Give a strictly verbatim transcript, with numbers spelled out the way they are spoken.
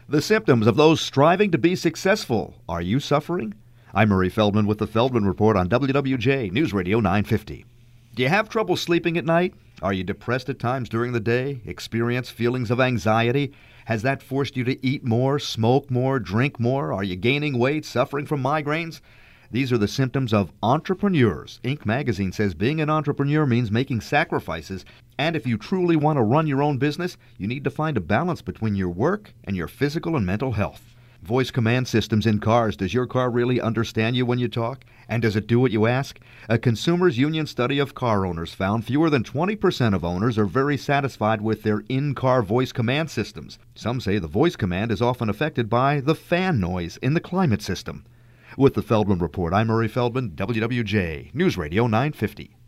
The symptoms of those striving to be successful. Are you suffering? I'm Murray Feldman with the Feldman Report on W W J News Radio nine fifty. Do you have trouble sleeping at night? Are you depressed at times during the day? Experience feelings of anxiety? Has that forced you to eat more, smoke more, drink more? Are you gaining weight, suffering from migraines? These are the symptoms of entrepreneurs. Inc magazine says being an entrepreneur means making sacrifices, and if you truly want to run your own business, you need to find a balance between your work and your physical and mental health. Voice command systems in cars. Does your car really understand you when you talk? And does it do what you ask? A Consumers Union study of car owners found fewer than twenty percent of owners are very satisfied with their in-car voice command systems. Some say the voice command is often affected by the fan noise in the climate system. With the Feldman Report, I'm Murray Feldman, W W J News Radio nine fifty.